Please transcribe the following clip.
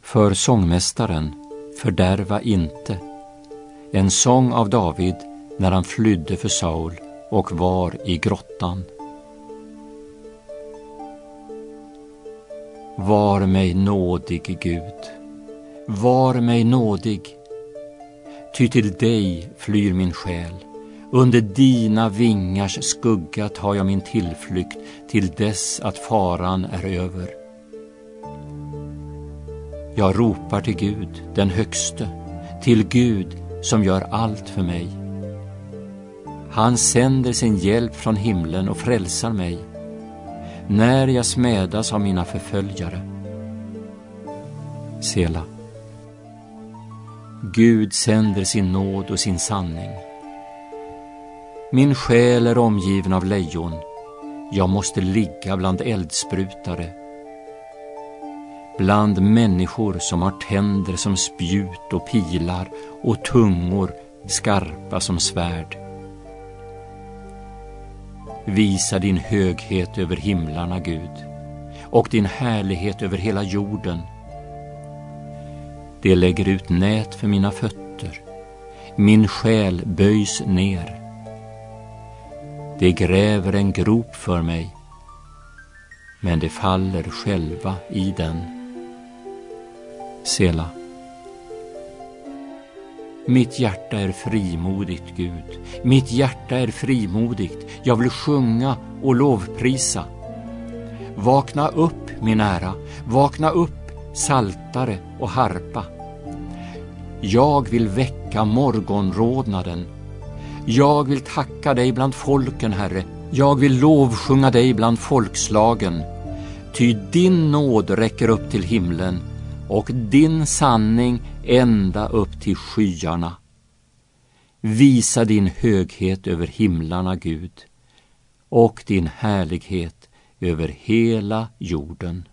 För sångmästaren, fördärva inte. En sång av David när han flydde för Saul och var i grottan. Var mig nådig, Gud, var mig nådig. Ty till dig flyr min själ. Under dina vingars skugga tar jag min tillflykt till dess att faran är över. Jag ropar till Gud, den högste, till Gud som gör allt för mig. Han sänder sin hjälp från himlen och frälsar mig när jag smädas av mina förföljare. Sela. Gud sänder sin nåd och sin sanning. Min själ är omgiven av lejon. Jag måste ligga bland eldsprutare, bland människor som har tänder som spjut och pilar och tungor skarpa som svärd. Visa din höghet över himlarna, Gud, och din härlighet över hela jorden. Det lägger ut nät för mina fötter. Min själ böjs ner. Det gräver en grop för mig, men det faller själva i den. Sela. Mitt hjärta är frimodigt, Gud. Mitt hjärta är frimodigt. Jag vill sjunga och lovprisa. Vakna upp, min ära. Vakna upp, saltare och harpa. Jag vill väcka morgonrodnaden. Jag vill tacka dig bland folken, Herre. Jag vill lovsjunga dig bland folkslagen. Ty din nåd räcker upp till himlen och din sanning ända upp till skyarna. Visa din höghet över himlarna, Gud, och din härlighet över hela jorden.